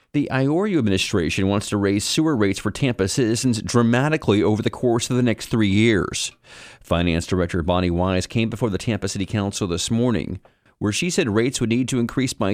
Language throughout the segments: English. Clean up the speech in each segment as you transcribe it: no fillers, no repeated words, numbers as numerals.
The Iorio administration wants to raise sewer rates for Tampa citizens dramatically over the course of the next 3 years. Finance Director Bonnie Wise came before the Tampa City Council this morning, where she said rates would need to increase by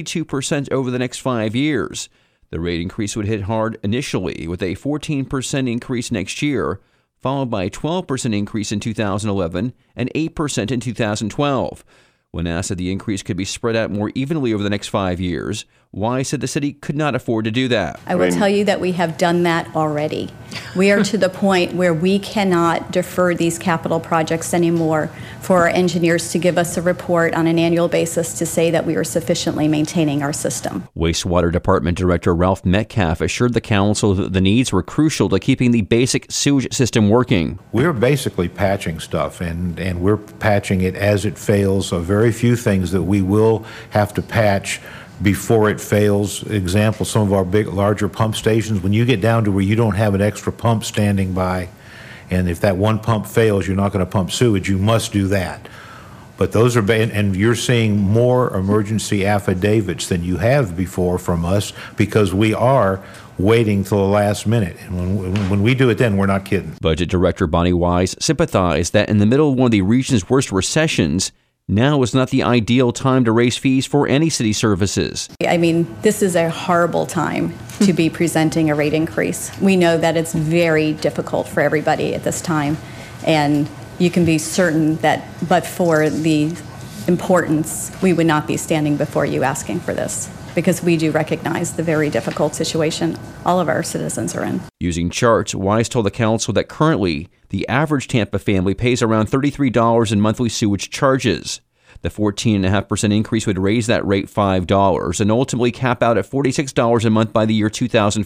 32% over the next 5 years. The rate increase would hit hard initially, with a 14% increase next year, followed by a 12% increase in 2011 and 8% in 2012. When asked if the increase could be spread out more evenly over the next 5 years, Wise said the city could not afford to do that. I will tell you that we have done that already. We are to the point where we cannot defer these capital projects anymore for our engineers to give us a report on an annual basis to say that we are sufficiently maintaining our system. Wastewater Department Director Ralph Metcalf assured the council that the needs were crucial to keeping the basic sewage system working. We're basically patching stuff, and we're patching it as it fails. So very few things that we will have to patch before it fails. Example, some of our larger pump stations, when you get down to where you don't have an extra pump standing by, and if that one pump fails, you're not going to pump sewage, you must do that. But those are, and you're seeing more emergency affidavits than you have before from us, because we are waiting till the last minute. And when we do it, then we're not kidding. Budget Director Bonnie Wise sympathized that in the middle of one of the region's worst recessions, now is not the ideal time to raise fees for any city services. I mean, this is a horrible time to be presenting a rate increase. We know that it's very difficult for everybody at this time, and you can be certain that but for the importance, we would not be standing before you asking for this, because we do recognize the very difficult situation all of our citizens are in. Using charts, Wise told the council that currently the average Tampa family pays around $33 in monthly sewage charges. The 14.5% increase would raise that rate $5 and ultimately cap out at $46 a month by the year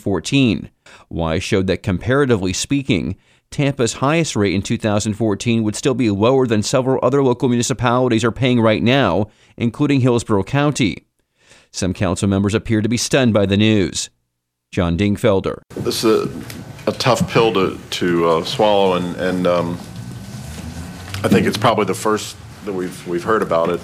2014. Wise showed that comparatively speaking, Tampa's highest rate in 2014 would still be lower than several other local municipalities are paying right now, including Hillsborough County. Some council members appear to be stunned by the news. John Dingfelder. This is a tough pill to swallow, and I think it's probably the first that we've heard about it.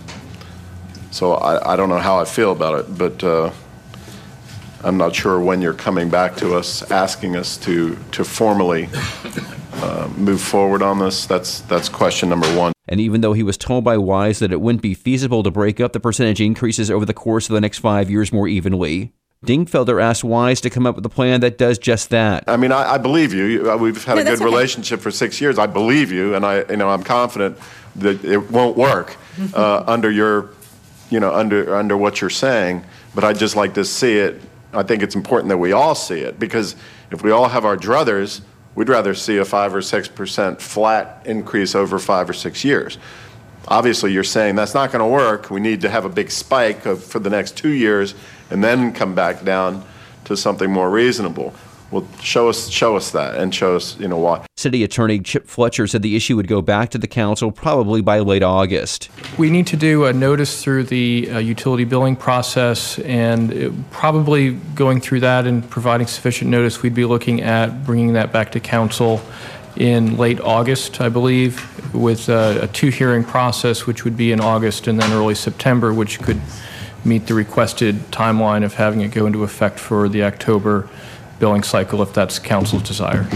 So I don't know how I feel about it, but I'm not sure when you're coming back to us asking us to formally move forward on this. That's question number one. And even though he was told by Wise that it wouldn't be feasible to break up the percentage increases over the course of the next 5 years more evenly, Dingfelder asked Wise to come up with a plan that does just that. I mean, I believe you. We've had a good relationship for 6 years. I believe you, and I'm confident that it won't work under your, under what you're saying. But I'd just like to see it. I think it's important that we all see it, because if we all have our druthers, we'd rather see a 5 or 6% flat increase over 5 or 6 years. Obviously, you're saying that's not going to work. We need to have a big spike for the next 2 years and then come back down to something more reasonable. Well, show us that, and show us, why. City Attorney Chip Fletcher said the issue would go back to the council probably by late August. We need to do a notice through the utility billing process, and probably going through that and providing sufficient notice, we'd be looking at bringing that back to council in late August, I believe, with a two-hearing process, which would be in August and then early September, which could meet the requested timeline of having it go into effect for the October billing cycle, if that's council's desire.